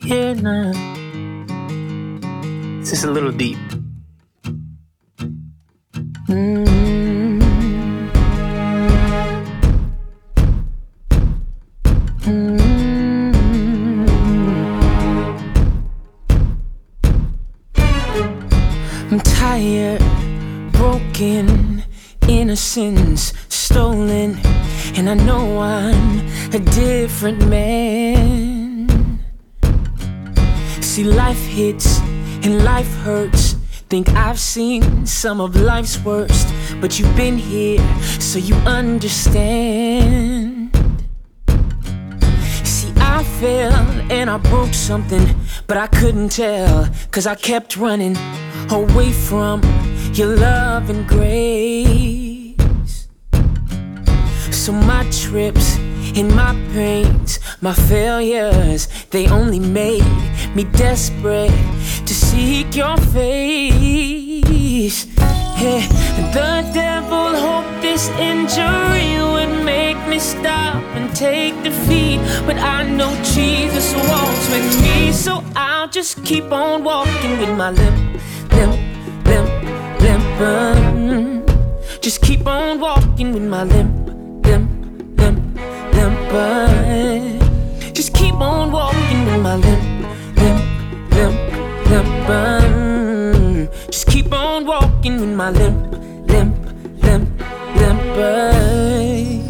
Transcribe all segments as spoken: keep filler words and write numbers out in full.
Yeah, nah. It's just a little deep. Mm-hmm. Mm-hmm. I'm tired, broken, innocence stolen, and I know I'm a different man. See, life hits and life hurts. Think I've seen some of life's worst, but you've been here, so you understand. See, I fell and I broke something, but I couldn't tell, 'cause I kept running away from your love and grace. So my trips and my pains, my failures, they only made me desperate to seek your face. Yeah, the devil hoped this injury would make me stop and take defeat, but I know Jesus walks with me, so I'll just keep on walking with my limp, limp, limp, limp. um, Just keep on walking with my limp, limp, limp, limp. um, Just keep on walking with my limp, limp, limp, limp. um, Just keep on walking with my limp, limp, limp, limp. um,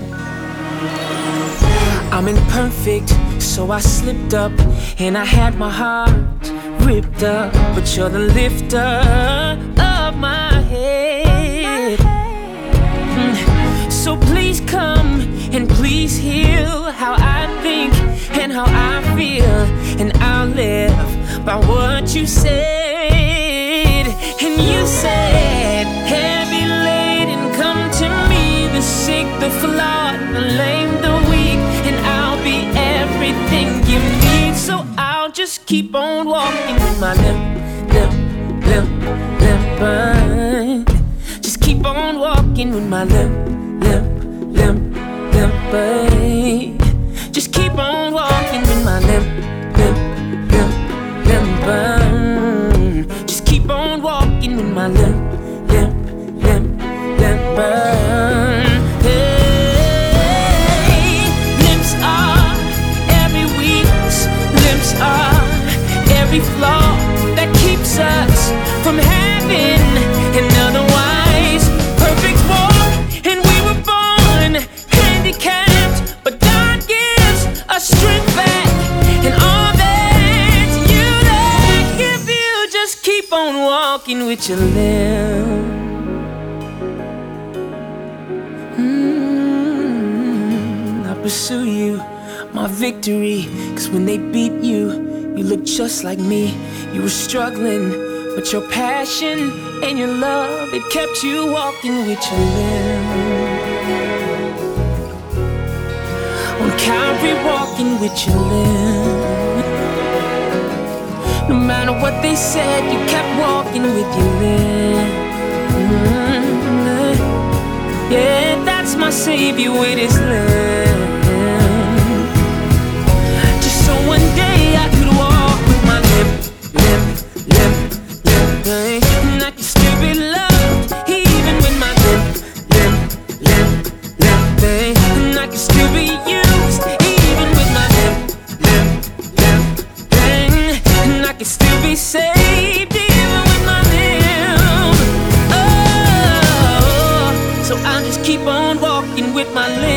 I'm imperfect, so I slipped up and I had my heart ripped up, but you're the lifter of my head. Mm. So please come and please heal how I think and how I feel, and I'll live by what you said. And you said, heavy laden, come to me, the sick, the flawed, the lame, the weak, and I'll be everything you need. So I'll just keep on walking with my limp, limp, limp, limp. uh, Just keep on walking with my limp, limp, limp, limp. uh, Just keep on walking with my limp, limp, limp, limp. uh, Just keep on walking with my limp, limp, limp, limp. uh, Hey, limps are every weakness, limps are every flaw that keeps us from having an otherwise perfect walk. And we were born handicapped, but God gives us strength back, and all that you lack if you just keep on walking with your limp. Mm, I pursue you, my victory, 'cause when they beat you, you look just like me. You were struggling, but your passion and your love, it kept you walking with your limp. On Calvary, walking with your limp. No matter what they said, you kept walking with your limp. Mm-hmm. Yeah, that's my Savior with his limp. Just so one day I could walk with my limp, limp, limp, limp. And I can still be loved even with my limp, limp, limp, limp. And I can still be used even with my limp, limp, limp, limp. And I can still be saved even with my limp. Oh, so I'll just keep on walking with my limp.